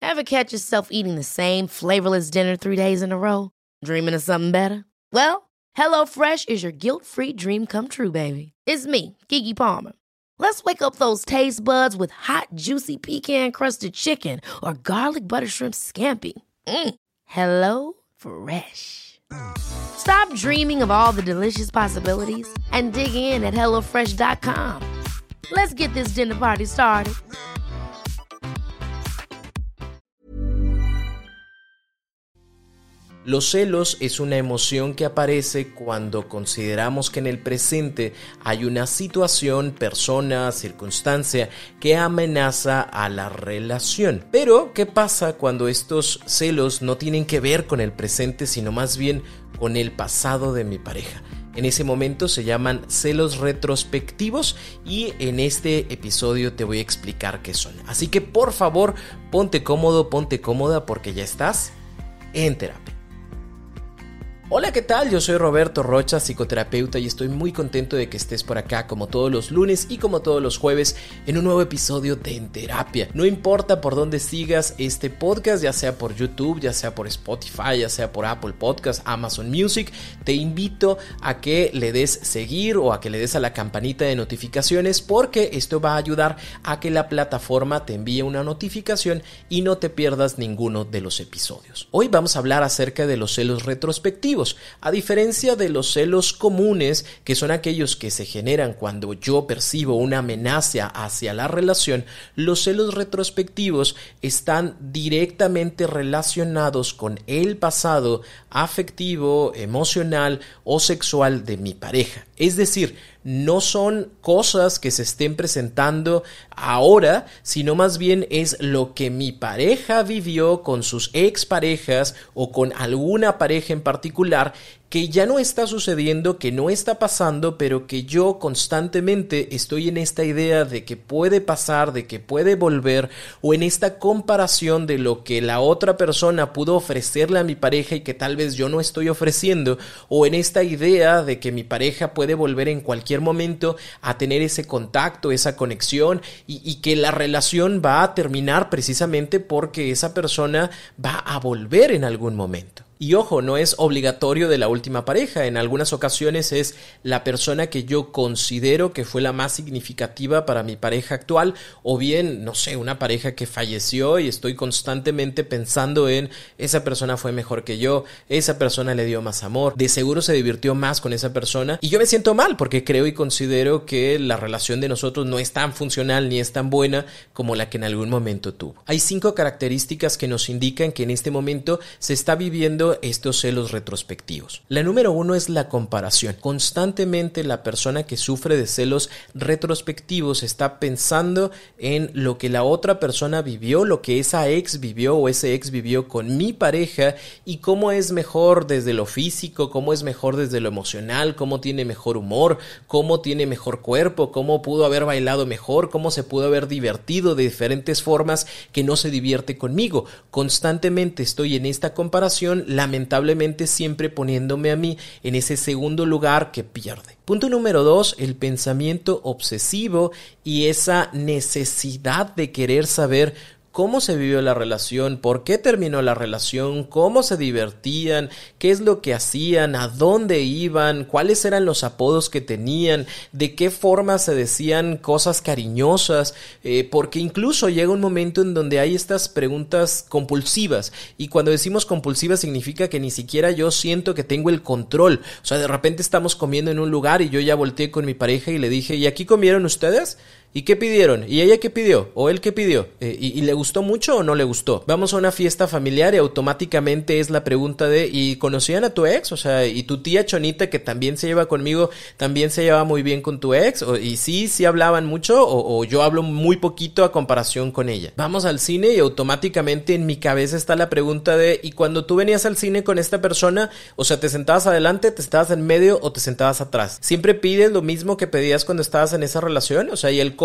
Ever catch yourself eating the same flavorless dinner 3 days in a row? Dreaming of something better? Well, HelloFresh is your guilt-free dream come true, baby. It's me, Keke Palmer. Let's wake up those taste buds with hot, juicy pecan-crusted chicken or garlic butter shrimp scampi. Hello Fresh. Stop dreaming of all the delicious possibilities and dig in at HelloFresh.com. Let's get this dinner party started. Los celos es una emoción que aparece cuando consideramos que en el presente hay una situación, persona, circunstancia que amenaza a la relación. Pero, ¿qué pasa cuando estos celos no tienen que ver con el presente, sino más bien con el pasado de mi pareja? En ese momento se llaman celos retrospectivos y en este episodio te voy a explicar qué son. Así que por favor, ponte cómodo, ponte cómoda porque ya estás en terapia. Hola, ¿qué tal? Yo soy Roberto Rocha, psicoterapeuta, y estoy muy contento de que estés por acá como todos los lunes y como todos los jueves en un nuevo episodio de En Terapia. No importa por dónde sigas este podcast, ya sea por YouTube, ya sea por Spotify, ya sea por Apple Podcast, Amazon Music, te invito a que le des seguir o a que le des a la campanita de notificaciones porque esto va a ayudar a que la plataforma te envíe una notificación y no te pierdas ninguno de los episodios. Hoy vamos a hablar acerca de los celos retrospectivos. A diferencia de los celos comunes, que son aquellos que se generan cuando yo percibo una amenaza hacia la relación, los celos retrospectivos están directamente relacionados con el pasado afectivo, emocional o sexual de mi pareja. Es decir, no son cosas que se estén presentando ahora, sino más bien es lo que mi pareja vivió con sus exparejas o con alguna pareja en particular que ya no está sucediendo, que no está pasando, pero que yo constantemente estoy en esta idea de que puede pasar, de que puede volver, o en esta comparación de lo que la otra persona pudo ofrecerle a mi pareja y que tal vez yo no estoy ofreciendo, o en esta idea de que mi pareja puede volver en cualquier momento a tener ese contacto, esa conexión, y que la relación va a terminar precisamente porque esa persona va a volver en algún momento. Y ojo, no es obligatorio de la última pareja, en algunas ocasiones es la persona que yo considero que fue la más significativa para mi pareja actual, o bien, no sé, una pareja que falleció y estoy constantemente pensando en esa persona fue mejor que yo, esa persona le dio más amor, de seguro se divirtió más con esa persona y yo me siento mal porque creo y considero que la relación de nosotros no es tan funcional ni es tan buena como la que en algún momento tuvo. Hay 5 características que nos indican que en este momento se está viviendo estos celos retrospectivos. La número 1 es la comparación. Constantemente la persona que sufre de celos retrospectivos está pensando en lo que la otra persona vivió, lo que esa ex vivió o ese ex vivió con mi pareja y cómo es mejor desde lo físico, cómo es mejor desde lo emocional, cómo tiene mejor humor, cómo tiene mejor cuerpo, cómo pudo haber bailado mejor, cómo se pudo haber divertido de diferentes formas que no se divierte conmigo. Constantemente estoy en esta comparación, lamentablemente siempre poniéndome a mí en ese segundo lugar que pierde. Punto número 2, el pensamiento obsesivo y esa necesidad de querer saber cómo se vivió la relación, por qué terminó la relación, cómo se divertían, qué es lo que hacían, a dónde iban, cuáles eran los apodos que tenían, de qué forma se decían cosas cariñosas, porque incluso llega un momento en donde hay estas preguntas compulsivas, y cuando decimos compulsivas significa que ni siquiera yo siento que tengo el control. O sea, de repente estamos comiendo en un lugar y yo ya volteé con mi pareja y le dije, ¿y aquí comieron ustedes? ¿Y qué pidieron? ¿Y ella qué pidió? ¿O él qué pidió? ¿Y le gustó mucho o no le gustó? Vamos a una fiesta familiar y automáticamente es la pregunta de ¿y conocían a tu ex? O sea, ¿y tu tía Chonita que también se lleva conmigo, también se lleva muy bien con tu ex? ¿Y sí hablaban mucho o yo hablo muy poquito a comparación con ella? Vamos al cine y automáticamente en mi cabeza está la pregunta de ¿y cuando tú venías al cine con esta persona? O sea, ¿te sentabas adelante, te sentabas en medio o te sentabas atrás? ¿Siempre pides lo mismo que pedías cuando estabas en esa relación? O sea, ¿y el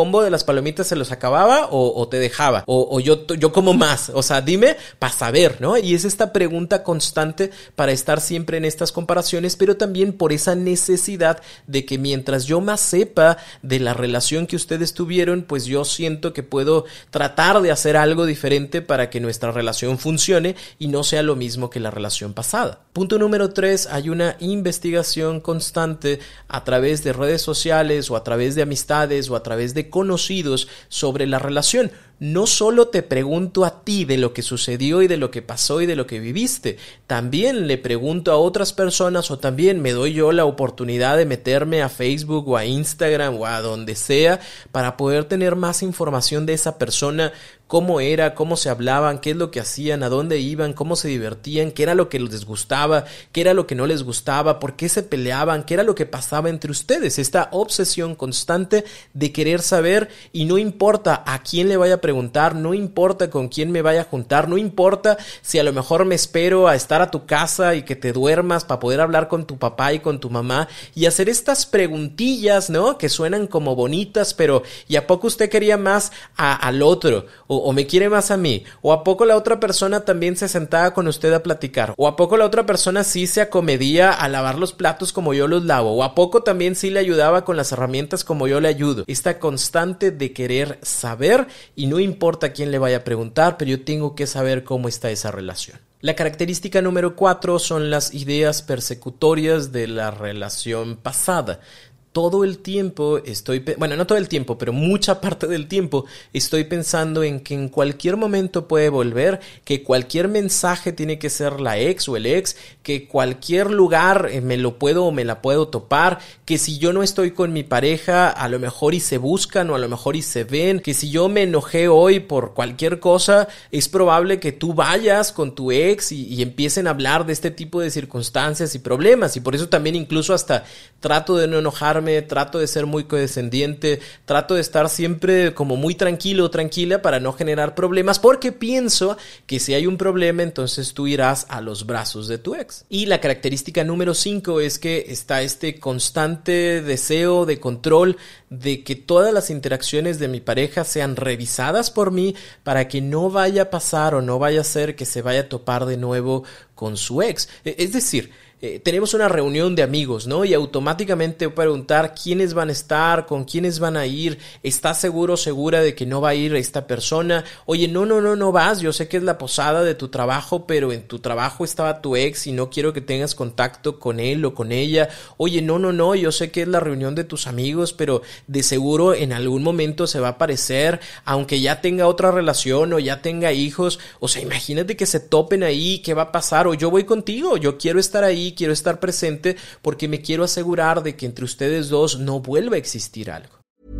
combo de las palomitas se los acababa o te dejaba, o yo como más, o sea, dime para saber, ¿no? Y es esta pregunta constante para estar siempre en estas comparaciones, pero también por esa necesidad de que mientras yo más sepa de la relación que ustedes tuvieron, pues yo siento que puedo tratar de hacer algo diferente para que nuestra relación funcione y no sea lo mismo que la relación pasada. Punto número 3, hay una investigación constante a través de redes sociales o a través de amistades o a través de conocidos sobre la relación. No solo te pregunto a ti de lo que sucedió y de lo que pasó y de lo que viviste, también le pregunto a otras personas o también me doy yo la oportunidad de meterme a Facebook o a Instagram o a donde sea para poder tener más información de esa persona, cómo era, cómo se hablaban, qué es lo que hacían, a dónde iban, cómo se divertían, qué era lo que les gustaba, qué era lo que no les gustaba, por qué se peleaban, qué era lo que pasaba entre ustedes. Esta obsesión constante de querer saber y no importa a quién le vaya a preguntar, no importa con quién me vaya a juntar, no importa si a lo mejor me espero a estar a tu casa y que te duermas para poder hablar con tu papá y con tu mamá y hacer estas preguntillas, ¿no? Que suenan como bonitas, pero ¿y a poco usted quería más al otro? O me quiere más a mí, o a poco la otra persona también se sentaba con usted a platicar, o a poco la otra persona sí se acomedía a lavar los platos como yo los lavo, o a poco también sí le ayudaba con las herramientas como yo le ayudo. Esta constante de querer saber y no importa a quién le vaya a preguntar, pero yo tengo que saber cómo está esa relación. La característica número 4 son las ideas persecutorias de la relación pasada. Todo el tiempo no todo el tiempo, pero mucha parte del tiempo estoy pensando en que en cualquier momento puede volver, que cualquier mensaje tiene que ser la ex o el ex, que cualquier lugar me lo puedo o me la puedo topar, que si yo no estoy con mi pareja, a lo mejor y se buscan o a lo mejor y se ven, que si yo me enojé hoy por cualquier cosa, es probable que tú vayas con tu ex y empiecen a hablar de este tipo de circunstancias y problemas, y por eso también incluso hasta trato de no enojarme, trato de ser muy condescendiente, trato de estar siempre como muy tranquilo o tranquila para no generar problemas, porque pienso que si hay un problema, entonces tú irás a los brazos de tu ex. Y la característica número 5 es que está este constante deseo de control de que todas las interacciones de mi pareja sean revisadas por mí para que no vaya a pasar o no vaya a ser que se vaya a topar de nuevo con su ex. Es decir, tenemos una reunión de amigos, ¿no? Y automáticamente voy a preguntar quiénes van a estar, con quiénes van a ir, ¿estás seguro o segura de que no va a ir esta persona? Oye, no vas, yo sé que es la posada de tu trabajo, pero en tu trabajo estaba tu ex y no quiero que tengas contacto con él o con ella. Oye, no, yo sé que es la reunión de tus amigos, pero de seguro en algún momento se va a aparecer, aunque ya tenga otra relación o ya tenga hijos. O sea, imagínate que se topen ahí, ¿qué va a pasar? O yo voy contigo, yo quiero estar ahí, quiero estar presente porque me quiero asegurar de que entre ustedes dos no vuelva a existir algo.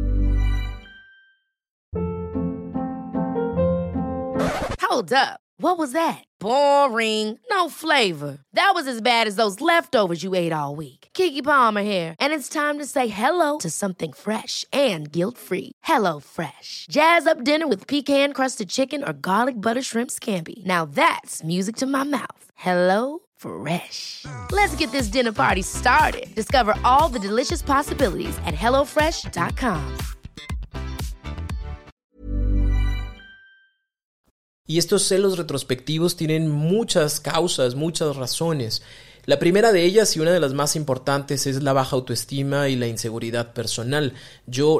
Hold up. What was that? Boring. No flavor. That was as bad as those leftovers you ate all week. Keke Palmer here, and it's time to say hello to something fresh and guilt-free. Hello Fresh. Jazz up dinner with pecan-crusted chicken or garlic butter shrimp scampi. Now that's music to my mouth. Hello Fresh. Let's get this dinner party started. Discover all the delicious possibilities at HelloFresh.com. Y estos celos retrospectivos tienen muchas causas, muchas razones. La primera de ellas y una de las más importantes es la baja autoestima y la inseguridad personal. Yo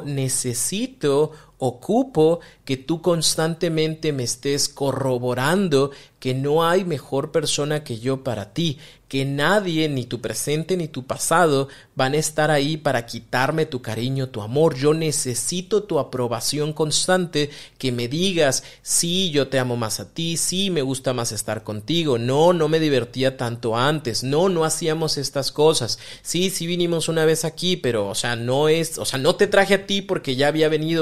ocupo que tú constantemente me estés corroborando que no hay mejor persona que yo para ti, que nadie, ni tu presente ni tu pasado, van a estar ahí para quitarme tu cariño, tu amor. Yo necesito tu aprobación constante, que me digas, sí, yo te amo más a ti, sí, me gusta más estar contigo, no me divertía tanto antes, no hacíamos estas cosas, sí vinimos una vez aquí, pero, no te traje a ti porque ya había venido con esa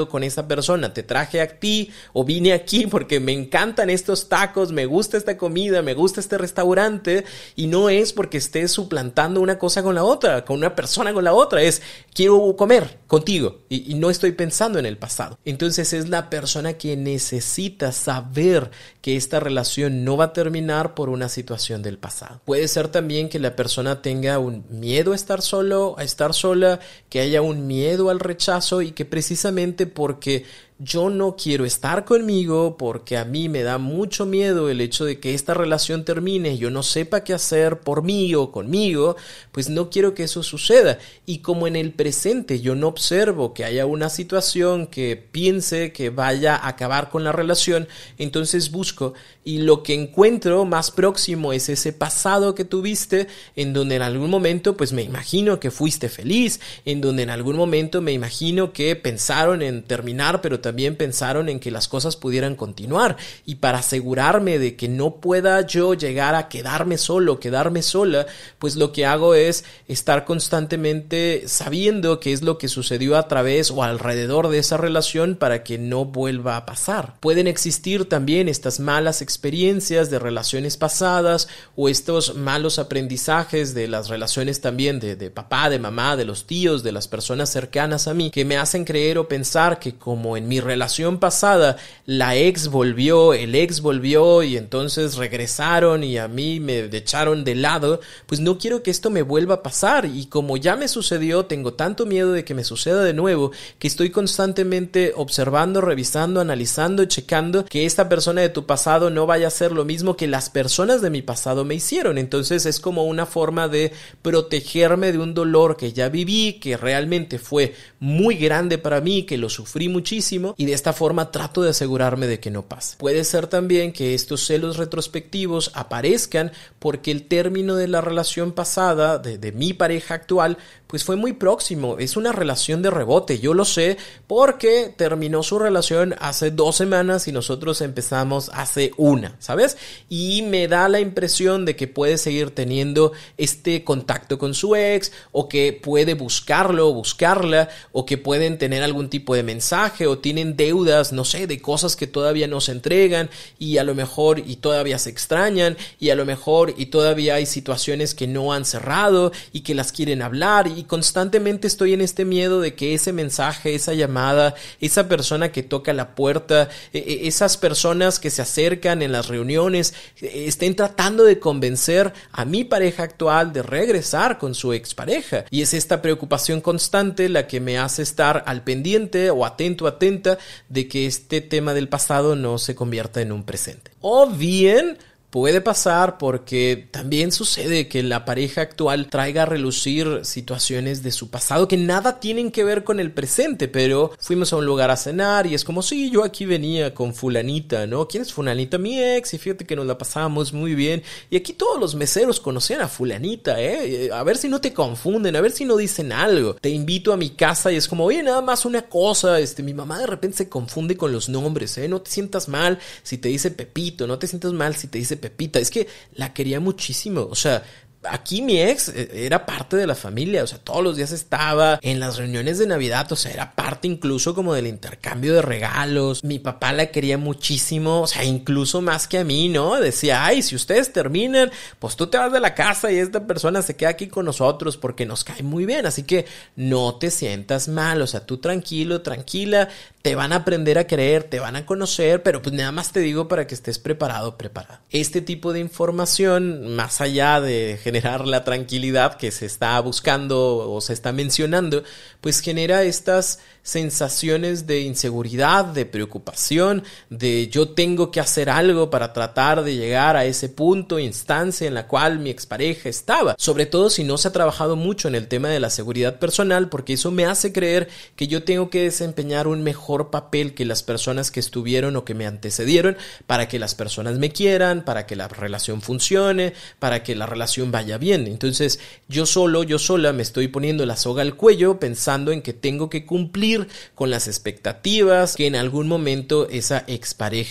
persona, te traje a ti o vine aquí porque me encantan estos tacos, me gusta esta comida, me gusta este restaurante, y no es porque estés suplantando una cosa con la otra, con una persona con la otra, es quiero comer contigo y no estoy pensando en el pasado. Entonces es la persona que necesita saber que esta relación no va a terminar por una situación del pasado. Puede ser también que la persona tenga un miedo a estar solo, a estar sola, que haya un miedo al rechazo y que precisamente porque yo no quiero estar conmigo, porque a mí me da mucho miedo el hecho de que esta relación termine y yo no sepa qué hacer por mí o conmigo, pues no quiero que eso suceda. Y como en el presente yo no observo que haya una situación que piense que vaya a acabar con la relación, entonces busco, y lo que encuentro más próximo es ese pasado que tuviste, en donde en algún momento pues me imagino que fuiste feliz, en donde en algún momento me imagino que pensaron en terminar, pero también pensaron en que las cosas pudieran continuar, y para asegurarme de que no pueda yo llegar a quedarme solo, quedarme sola, pues lo que hago es estar constantemente sabiendo qué es lo que sucedió a través o alrededor de esa relación para que no vuelva a pasar. Pueden existir también estas malas experiencias de relaciones pasadas o estos malos aprendizajes de las relaciones también de papá, de mamá, de los tíos, de las personas cercanas a mí, que me hacen creer o pensar que como en mi relación pasada la ex volvió, el ex volvió y entonces regresaron y a mí me echaron de lado, pues no quiero que esto me vuelva a pasar, y como ya me sucedió, tengo tanto miedo de que me suceda de nuevo que estoy constantemente observando, revisando, analizando, checando que esta persona de tu pasado no vaya a hacer lo mismo que las personas de mi pasado me hicieron. Entonces es como una forma de protegerme de un dolor que ya viví, que realmente fue muy grande para mí, que lo sufrí muchísimo, y de esta forma trato de asegurarme de que no pase. Puede ser también que estos celos retrospectivos aparezcan porque el término de la relación pasada, de mi pareja actual, pues fue muy próximo, es una relación de rebote, yo lo sé porque terminó su relación hace 2 semanas y nosotros empezamos hace 1, ¿sabes? Y me da la impresión de que puede seguir teniendo este contacto con su ex, o que puede buscarlo o buscarla, o que pueden tener algún tipo de mensaje, o tienen deudas, no sé, de cosas que todavía no se entregan, y a lo mejor y todavía se extrañan, y a lo mejor y todavía hay situaciones que no han cerrado y que las quieren hablar, y constantemente estoy en este miedo de que ese mensaje, esa llamada, esa persona que toca la puerta, esas personas que se acercan en las reuniones, estén tratando de convencer a mi pareja actual de regresar con su expareja. Y es esta preocupación constante la que me hace estar al pendiente o atento, atenta de que este tema del pasado no se convierta en un presente. O bien puede pasar porque también sucede que la pareja actual traiga a relucir situaciones de su pasado que nada tienen que ver con el presente, pero fuimos a un lugar a cenar y es como, sí, yo aquí venía con fulanita, ¿no? ¿Quién es fulanita? Mi ex, y fíjate que nos la pasábamos muy bien, y aquí todos los meseros conocían a fulanita, a ver si no te confunden, a ver si no dicen algo. Te invito a mi casa y es como, oye, nada más una cosa, mi mamá de repente se confunde con los nombres, no te sientas mal si te dice Pepito, no te sientas mal si te dice Pepita, es que la quería muchísimo, o sea, aquí mi ex era parte de la familia, o sea, todos los días estaba en las reuniones de Navidad, o sea, era parte incluso como del intercambio de regalos. Mi papá la quería muchísimo, o sea, incluso más que a mí, ¿no? Decía, ay, si ustedes terminan, pues tú te vas de la casa y esta persona se queda aquí con nosotros porque nos cae muy bien, así que no te sientas mal, o sea, tú tranquilo, tranquila, te van a aprender a querer, te van a conocer, pero pues nada más te digo para que estés preparado, preparada. Este tipo de información, más allá de generar la tranquilidad que se está buscando o se está mencionando, pues genera estas sensaciones de inseguridad, de preocupación, de yo tengo que hacer algo para tratar de llegar a ese punto, instancia en la cual mi expareja estaba. Sobre todo si no se ha trabajado mucho en el tema de la seguridad personal, porque eso me hace creer que yo tengo que desempeñar un mejor papel que las personas que estuvieron o que me antecedieron para que las personas me quieran, para que la relación funcione, para que la relación vaya bien. Entonces yo sola me estoy poniendo la soga al cuello pensando en que tengo que cumplir con las expectativas que en algún momento esa expareja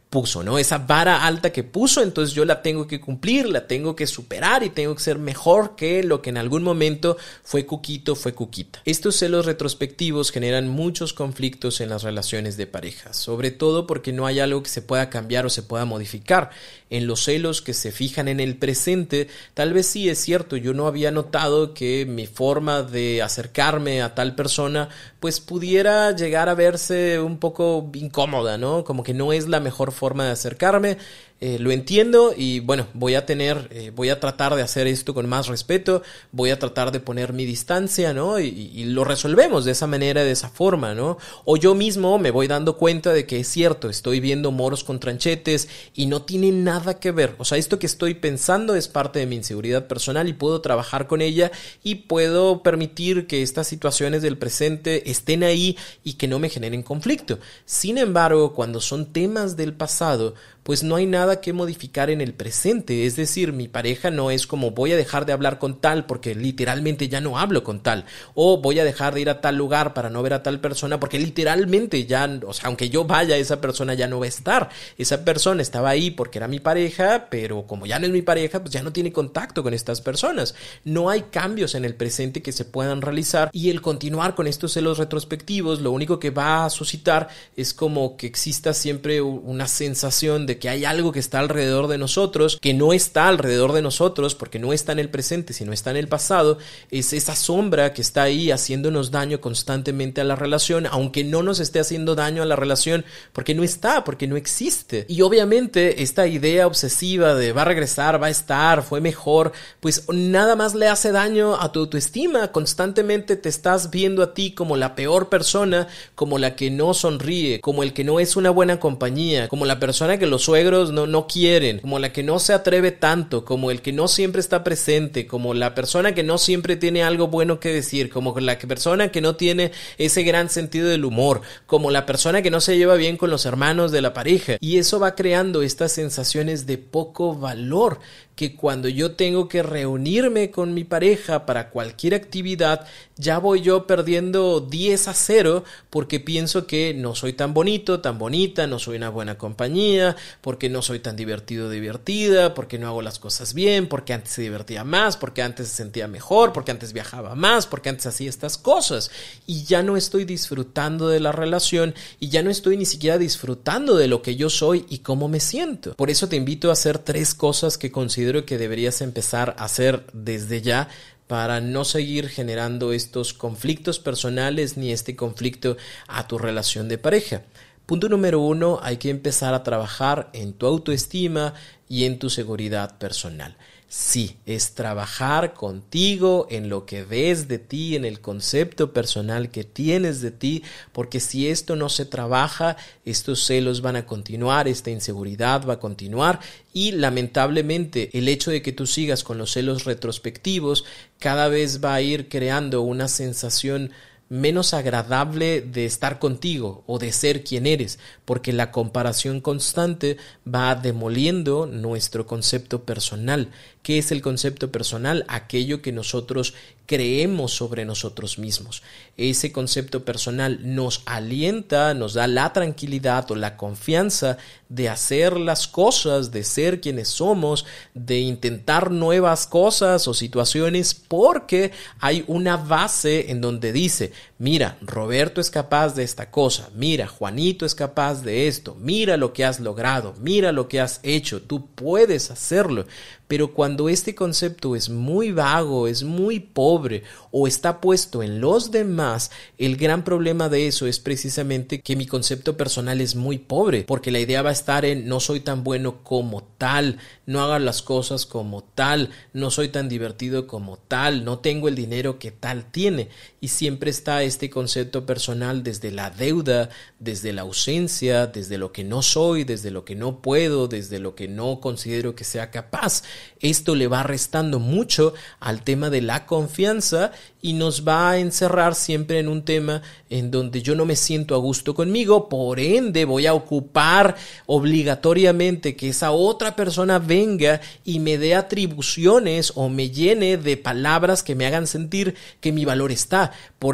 puso, ¿no? Esa vara alta que puso, entonces yo la tengo que cumplir, la tengo que superar y tengo que ser mejor que lo que en algún momento fue Cuquito, fue Cuquita. Estos celos retrospectivos generan muchos conflictos en las relaciones de pareja, sobre todo porque no hay algo que se pueda cambiar o se pueda modificar. En los celos que se fijan en el presente, tal vez sí es cierto, yo no había notado que mi forma de acercarme a tal persona pues pudiera llegar a verse un poco incómoda, ¿no? Como que no es la mejor forma de acercarme. Lo entiendo y bueno, voy a tratar de hacer esto con más respeto, voy a tratar de poner mi distancia, ¿no? Y lo resolvemos de esa manera, de esa forma, ¿no? O yo mismo me voy dando cuenta de que es cierto, estoy viendo moros con tranchetes y no tiene nada que ver. O sea, esto que estoy pensando es parte de mi inseguridad personal y puedo trabajar con ella y puedo permitir que estas situaciones del presente estén ahí y que no me generen conflicto. Sin embargo, cuando son temas del pasado, pues no hay nada que modificar en el presente. Es decir, mi pareja no es como voy a dejar de hablar con tal porque literalmente ya no hablo con tal, o voy a dejar de ir a tal lugar para no ver a tal persona porque literalmente ya, o sea, aunque yo vaya, esa persona ya no va a estar. Esa persona estaba ahí porque era mi pareja, pero como ya no es mi pareja, pues ya no tiene contacto con estas personas. No hay cambios en el presente que se puedan realizar y el continuar con estos celos retrospectivos lo único que va a suscitar es como que exista siempre una sensación de que hay algo que está alrededor de nosotros, que no está alrededor de nosotros porque no está en el presente, sino está en el pasado. Es esa sombra que está ahí haciéndonos daño constantemente a la relación, aunque no nos esté haciendo daño a la relación porque no está, porque no existe. Y obviamente esta idea obsesiva de va a regresar, va a estar, fue mejor, pues nada más le hace daño a tu autoestima. Constantemente te estás viendo a ti como la peor persona, como la que no sonríe, como el que no es una buena compañía, como la persona que los suegros no quieren, como la que no se atreve tanto, como el que no siempre está presente, como la persona que no siempre tiene algo bueno que decir, como la persona que no tiene ese gran sentido del humor, como la persona que no se lleva bien con los hermanos de la pareja. Y eso va creando estas sensaciones de poco valor, que cuando yo tengo que reunirme con mi pareja para cualquier actividad, ya voy yo perdiendo 10-0 porque pienso que no soy tan bonito, tan bonita, no soy una buena compañía, porque no soy tan divertido, divertida, porque no hago las cosas bien, porque antes se divertía más, porque antes se sentía mejor, porque antes viajaba más, porque antes hacía estas cosas. Y ya no estoy disfrutando de la relación y ya no estoy ni siquiera disfrutando de lo que yo soy y cómo me siento. Por eso te invito a hacer 3 cosas que considero que deberías empezar a hacer desde ya para no seguir generando estos conflictos personales ni este conflicto a tu relación de pareja. Punto número 1, hay que empezar a trabajar en tu autoestima y en tu seguridad personal. Sí, es trabajar contigo en lo que ves de ti, en el concepto personal que tienes de ti, porque si esto no se trabaja, estos celos van a continuar, esta inseguridad va a continuar y lamentablemente el hecho de que tú sigas con los celos retrospectivos cada vez va a ir creando una sensación menos agradable de estar contigo o de ser quien eres, porque la comparación constante va demoliendo nuestro concepto personal. ¿Qué es el concepto personal? Aquello que nosotros creemos sobre nosotros mismos. Ese concepto personal nos alienta, nos da la tranquilidad o la confianza de hacer las cosas, de ser quienes somos, de intentar nuevas cosas o situaciones, porque hay una base en donde dice, mira, Roberto es capaz de esta cosa, mira, Juanito es capaz de esto, mira lo que has logrado, mira lo que has hecho, tú puedes hacerlo. Pero cuando este concepto es muy vago, es muy pobre o está puesto en los demás, el gran problema de eso es precisamente que mi concepto personal es muy pobre, porque la idea va a estar en no soy tan bueno como tal, no hago las cosas como tal, no soy tan divertido como tal, no tengo el dinero que tal tiene. Y siempre está este concepto personal desde la deuda, desde la ausencia, desde lo que no soy, desde lo que no puedo, desde lo que no considero que sea capaz. Esto le va restando mucho al tema de la confianza y nos va a encerrar siempre en un tema en donde yo no me siento a gusto conmigo, por ende voy a ocupar obligatoriamente que esa otra persona venga y me dé atribuciones o me llene de palabras que me hagan sentir que mi valor está. Por eso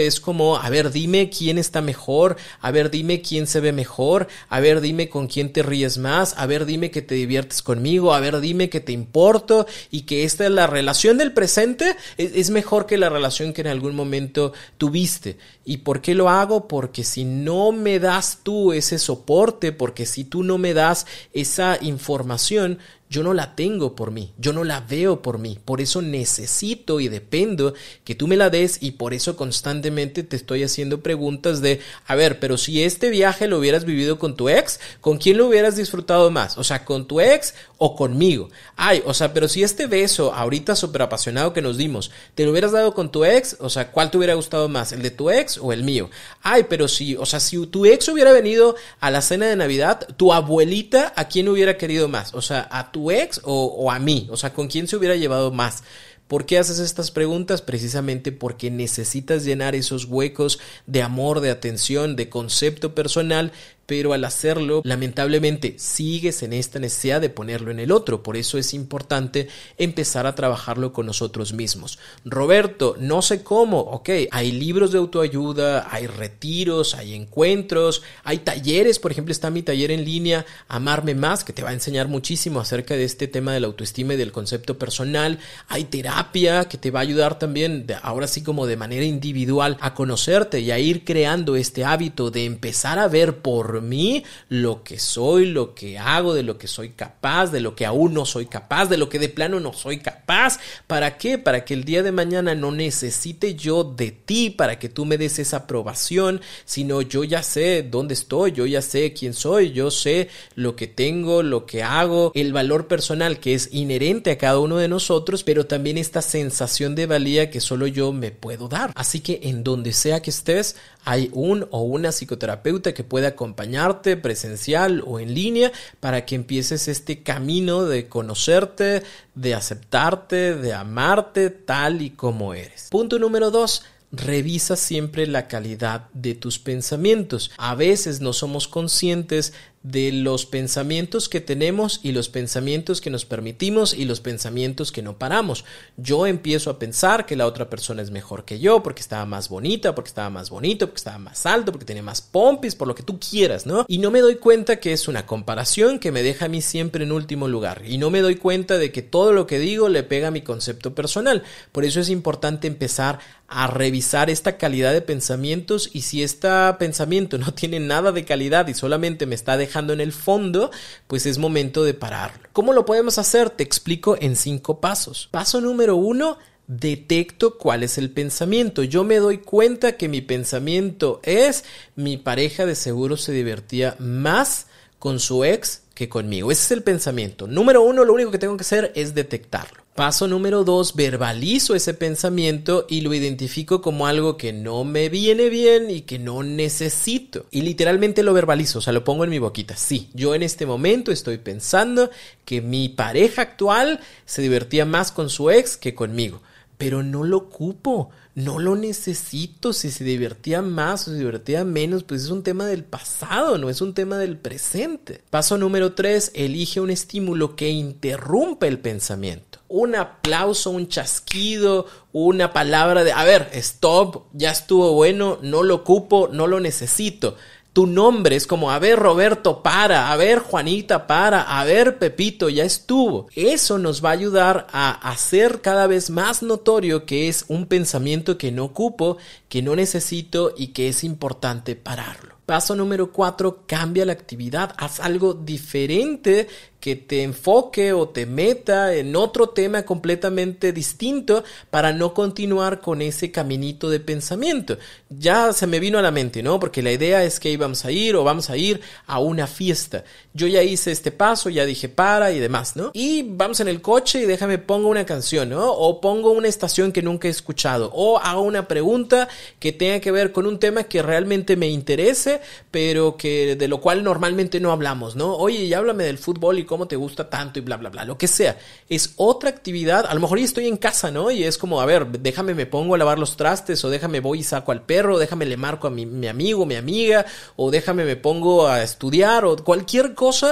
es como, a ver, dime quién está mejor, a ver, dime quién se ve mejor, a ver, dime con quién te ríes más, a ver, dime que te diviertes conmigo, a ver, dime que te importo y que esta es la relación del presente, es mejor que la relación que en algún momento tuviste. ¿Y por qué lo hago? Porque si no me das tú ese soporte, porque si tú no me das esa información, yo no la tengo por mí, yo no la veo por mí, por eso necesito y dependo que tú me la des y por eso constantemente te estoy haciendo preguntas de, a ver, pero si este viaje lo hubieras vivido con tu ex, ¿con quién lo hubieras disfrutado más? O sea, ¿con tu ex o conmigo? Ay, o sea, pero si este beso ahorita súper apasionado que nos dimos, ¿te lo hubieras dado con tu ex? O sea, ¿cuál te hubiera gustado más, el de tu ex o el mío? Ay, pero si, o sea, si tu ex hubiera venido a la cena de Navidad, tu abuelita, ¿a quién hubiera querido más? O sea, ¿a tu ex o a mí? O sea, ¿con quién se hubiera llevado más? ¿Por qué haces estas preguntas? Precisamente porque necesitas llenar esos huecos de amor, de atención, de concepto personal, pero al hacerlo, lamentablemente, sigues en esta necesidad de ponerlo en el otro. Por eso es importante empezar a trabajarlo con nosotros mismos. Roberto, no sé cómo. Ok, hay libros de autoayuda, hay retiros, hay encuentros, hay talleres. Por ejemplo, está mi taller en línea, Amarme Más, que te va a enseñar muchísimo acerca de este tema de la autoestima y del concepto personal. Hay terapia que te va a ayudar también, ahora sí como de manera individual, a conocerte y a ir creando este hábito de empezar a ver por mí lo que soy, lo que hago, de lo que soy capaz, de lo que aún no soy capaz, de lo que de plano no soy capaz. ¿Para qué? Para que el día de mañana no necesite yo de ti para que tú me des esa aprobación, sino yo ya sé dónde estoy, yo ya sé quién soy, yo sé lo que tengo, lo que hago, el valor personal que es inherente a cada uno de nosotros, pero también esta sensación de valía que solo yo me puedo dar. Así que en donde sea que estés, hay un o una psicoterapeuta que puede acompañarte presencial o en línea para que empieces este camino de conocerte, de aceptarte, de amarte tal y como eres. Punto número 2. Revisa siempre la calidad de tus pensamientos. A veces no somos conscientes de los pensamientos que tenemos y los pensamientos que nos permitimos y los pensamientos que no paramos. Yo empiezo a pensar que la otra persona es mejor que yo porque estaba más bonita, porque estaba más bonito, porque estaba más alto, porque tenía más pompis, por lo que tú quieras, ¿no? Y no me doy cuenta que es una comparación que me deja a mí siempre en último lugar. Y no me doy cuenta de que todo lo que digo le pega a mi concepto personal. Por eso es importante empezar a revisar esta calidad de pensamientos y si este pensamiento no tiene nada de calidad y solamente me está dejando en el fondo, pues es momento de pararlo. ¿Cómo lo podemos hacer? Te explico en 5 pasos. Paso número 1, detecto cuál es el pensamiento. Yo me doy cuenta que mi pensamiento es: mi pareja de seguro se divertía más con su ex que conmigo. Ese es el pensamiento. Número 1, lo único que tengo que hacer es detectarlo. Paso número 2, verbalizo ese pensamiento y lo identifico como algo que no me viene bien y que no necesito. Y literalmente lo verbalizo, o sea, lo pongo en mi boquita. Sí, yo en este momento estoy pensando que mi pareja actual se divertía más con su ex que conmigo. Pero no lo ocupo, no lo necesito. Si se divertía más o se divertía menos, pues es un tema del pasado, no es un tema del presente. Paso número 3, elige un estímulo que interrumpa el pensamiento. Un aplauso, un chasquido, una palabra de, a ver, stop, ya estuvo bueno, no lo ocupo, no lo necesito. Tu nombre es como, a ver, Roberto, para, a ver, Juanita, para, a ver, Pepito, ya estuvo. Eso nos va a ayudar a hacer cada vez más notorio que es un pensamiento que no ocupo, que no necesito y que es importante pararlo. Paso número 4, cambia la actividad, haz algo diferente que te enfoque o te meta en otro tema completamente distinto para no continuar con ese caminito de pensamiento. Ya se me vino a la mente, ¿no? Porque la idea es que íbamos a ir o vamos a ir a una fiesta. Yo ya hice este paso, ya dije para y demás, ¿no? Y vamos en el coche y déjame pongo una canción, ¿no? O pongo una estación que nunca he escuchado o hago una pregunta que tenga que ver con un tema que realmente me interese, pero que de lo cual normalmente no hablamos, ¿no? Oye, ya háblame del fútbol y cómo te gusta tanto y bla, bla, bla, lo que sea. Es otra actividad. A lo mejor ya estoy en casa, ¿no? Y es como, a ver, déjame me pongo a lavar los trastes o déjame voy y saco al perro, déjame le marco a mi amigo, mi amiga o déjame me pongo a estudiar o cualquier cosa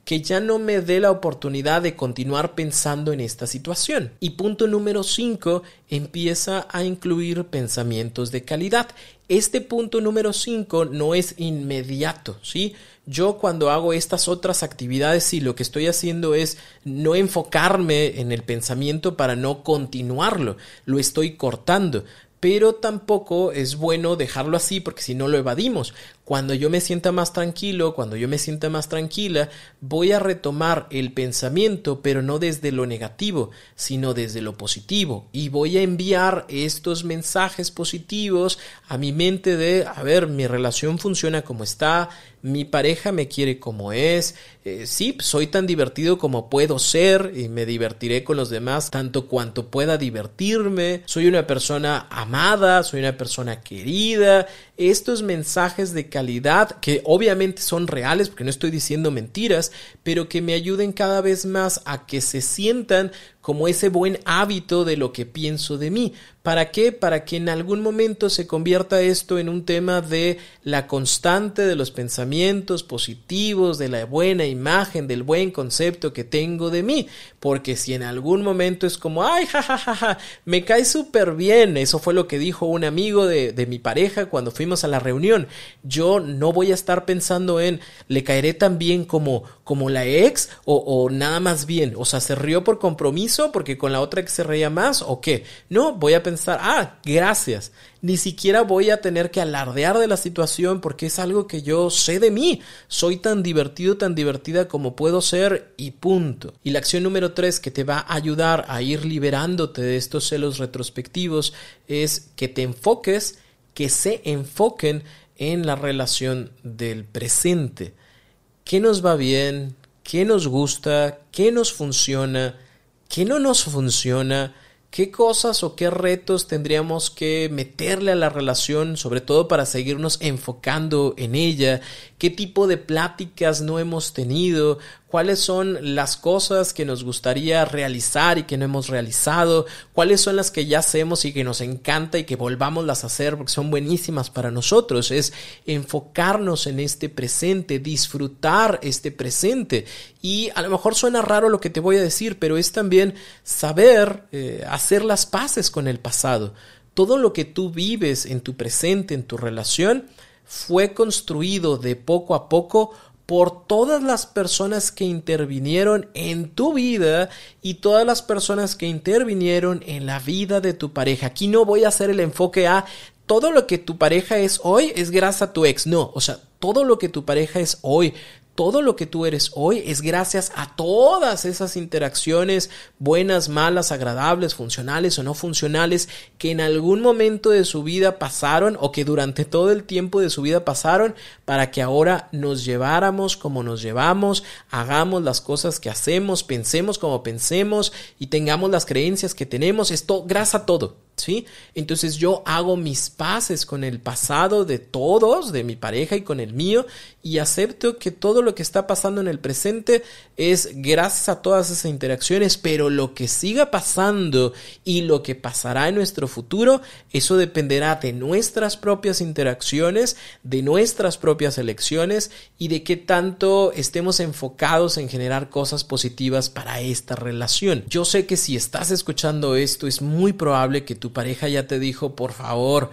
que ya no me dé la oportunidad de continuar pensando en esta situación. Y punto número 5, empieza a incluir pensamientos de calidad. Este punto número 5 no es inmediato, ¿sí? Yo cuando hago estas otras actividades, sí, lo que estoy haciendo es no enfocarme en el pensamiento para no continuarlo, lo estoy cortando. Pero tampoco es bueno dejarlo así porque si no lo evadimos. Cuando yo me sienta más tranquilo, cuando yo me sienta más tranquila, voy a retomar el pensamiento, pero no desde lo negativo, sino desde lo positivo. Y voy a enviar estos mensajes positivos a mi mente de, a ver, mi relación funciona como está, mi pareja me quiere como es, sí, soy tan divertido como puedo ser y me divertiré con los demás tanto cuanto pueda divertirme, soy una persona amada, soy una persona querida. Estos mensajes de calidad que obviamente son reales porque no estoy diciendo mentiras, pero que me ayuden cada vez más a que se sientan como ese buen hábito de lo que pienso de mí. ¿Para qué? Para que en algún momento se convierta esto en un tema de la constante de los pensamientos positivos, de la buena imagen, del buen concepto que tengo de mí. Porque si en algún momento es como, ay, jajajaja, me cae súper bien. Eso fue lo que dijo un amigo de mi pareja cuando fuimos a la reunión. Yo no voy a estar pensando en, ¿le caeré tan bien como la ex? O nada más bien. O sea, ¿se rió por compromiso? Porque con la otra que se reía más o qué. No, voy a pensar, gracias. Ni siquiera voy a tener que alardear de la situación porque es algo que yo sé de mí. Soy tan divertido, tan divertida como puedo ser y punto. Y la acción número 3 que te va a ayudar a ir liberándote de estos celos retrospectivos es que te enfoques, que se enfoquen en la relación del presente. ¿Qué nos va bien? ¿Qué nos gusta? ¿Qué nos funciona? ¿Qué no nos funciona? ¿Qué cosas o qué retos tendríamos que meterle a la relación, sobre todo para seguirnos enfocando en ella? ¿Qué tipo de pláticas no hemos tenido? ¿Cuáles son las cosas que nos gustaría realizar y que no hemos realizado? ¿Cuáles son las que ya hacemos y que nos encanta y que volvámoslas a hacer porque son buenísimas para nosotros? Es enfocarnos en este presente, disfrutar este presente. Y a lo mejor suena raro lo que te voy a decir, pero es también saber hacer las paces con el pasado. Todo lo que tú vives en tu presente, en tu relación, fue construido de poco a poco por todas las personas que intervinieron en tu vida y todas las personas que intervinieron en la vida de tu pareja. Aquí no voy a hacer el enfoque a todo lo que tu pareja es hoy es gracias a tu ex. No, o sea, todo lo que tu pareja es hoy, todo lo que tú eres hoy es gracias a todas esas interacciones buenas, malas, agradables, funcionales o no funcionales que en algún momento de su vida pasaron o que durante todo el tiempo de su vida pasaron para que ahora nos lleváramos como nos llevamos, hagamos las cosas que hacemos, pensemos como pensemos y tengamos las creencias que tenemos. Esto gracias a todo. ¿Sí? Entonces yo hago mis paces con el pasado de todos, de mi pareja y con el mío, y acepto que todo lo que está pasando en el presente es gracias a todas esas interacciones, pero lo que siga pasando y lo que pasará en nuestro futuro, eso dependerá de nuestras propias interacciones, de nuestras propias elecciones y de qué tanto estemos enfocados en generar cosas positivas para esta relación. Yo sé que si estás escuchando esto, es muy probable que tu pareja ya te dijo, por favor,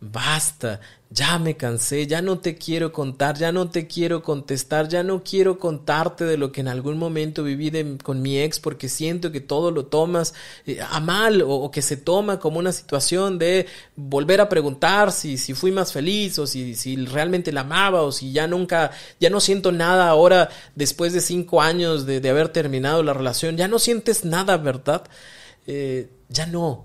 basta, ya me cansé, ya no te quiero contar, ya no te quiero contestar, ya no quiero contarte de lo que en algún momento viví con mi ex porque siento que todo lo tomas a mal o que se toma como una situación de volver a preguntar si fui más feliz o si realmente la amaba o si ya no siento nada ahora después de 5 años de haber terminado la relación, ya no sientes nada, ¿verdad? Ya no.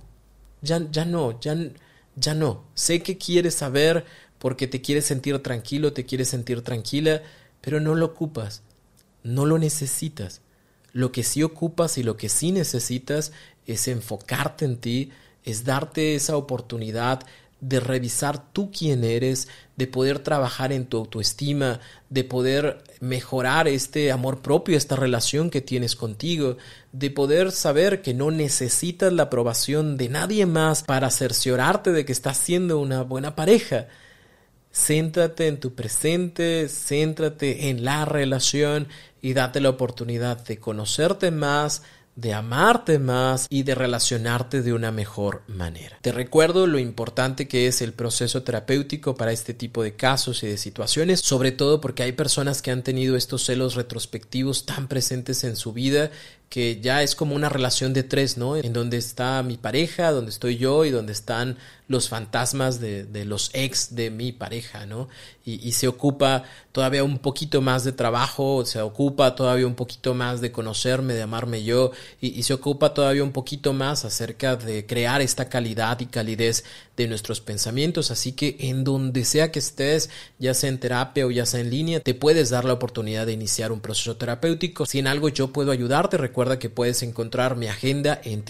Sé que quieres saber porque te quieres sentir tranquilo, te quieres sentir tranquila, pero no lo ocupas, no lo necesitas. Lo que sí ocupas y lo que sí necesitas es enfocarte en ti, es darte esa oportunidad de revisar tú quién eres, de poder trabajar en tu autoestima, de poder mejorar este amor propio, esta relación que tienes contigo, de poder saber que no necesitas la aprobación de nadie más para cerciorarte de que estás siendo una buena pareja. Céntrate en tu presente, céntrate en la relación y date la oportunidad de conocerte más, de amarte más y de relacionarte de una mejor manera. Te recuerdo lo importante que es el proceso terapéutico para este tipo de casos y de situaciones, sobre todo porque hay personas que han tenido estos celos retrospectivos tan presentes en su vida que ya es como una relación de tres, ¿no? En donde está mi pareja, donde estoy yo y donde están los fantasmas de los ex de mi pareja, ¿no? Y se ocupa todavía un poquito más de trabajo, se ocupa todavía un poquito más de conocerme, de amarme yo, y se ocupa todavía un poquito más acerca de crear esta calidad y calidez de nuestros pensamientos. Así que en donde sea que estés, ya sea en terapia o ya sea en línea, te puedes dar la oportunidad de iniciar un proceso terapéutico. Si en algo yo puedo ayudarte, recuerda que puedes encontrar mi agenda en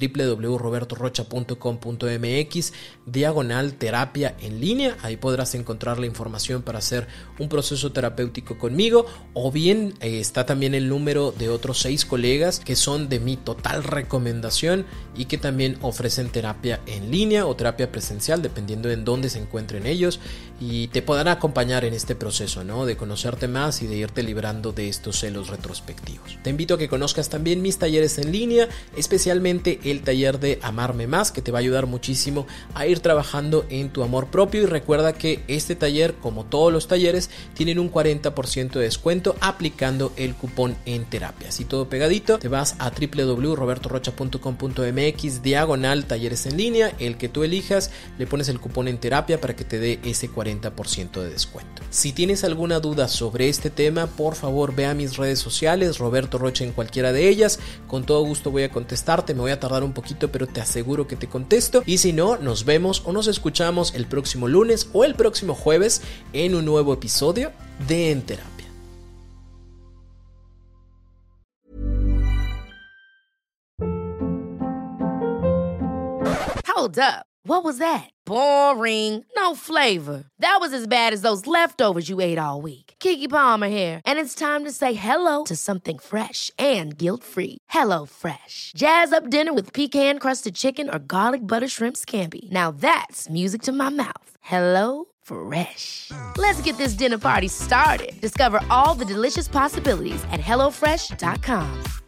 www.robertorocha.com.mx/terapia en línea. Ahí podrás encontrar la información para hacer un proceso terapéutico conmigo, o bien está también el número de otros 6 colegas que son de mi total recomendación y que también ofrecen terapia en línea o terapia presencial, dependiendo en dónde se encuentren ellos, y te podrán acompañar en este proceso, ¿no? De conocerte más y de irte librando de estos celos retrospectivos. Te invito a que conozcas también mis talleres en línea, especialmente el taller de Amarme Más, que te va a ayudar muchísimo a ir trabajando en tu amor propio. Y recuerda que este taller, como todos los talleres, tienen un 40% de descuento aplicando el cupón en terapia. Así todo pegadito, te vas a www.robertorocha.com.mx/talleres en línea, el que tú elijas, le pones el cupón en terapia para que te dé ese 40% de descuento. Si tienes alguna duda sobre este tema, por favor ve a mis redes sociales, Roberto Rocha en cualquiera de ellas. Con todo gusto voy a contestarte, me voy a tardar un poquito, pero te aseguro que te contesto. Y si no, nos vemos o nos escuchamos el próximo lunes o el próximo jueves en un nuevo episodio de En Terapia. Hold up. What was that? Boring. No flavor. That was as bad as those leftovers you ate all week. Keke Palmer here, and it's time to say hello to something fresh and guilt-free. Hello Fresh. Jazz up dinner with pecan-crusted chicken or garlic butter shrimp scampi. Now that's music to my mouth. Hello Fresh. Let's get this dinner party started. Discover all the delicious possibilities at HelloFresh.com.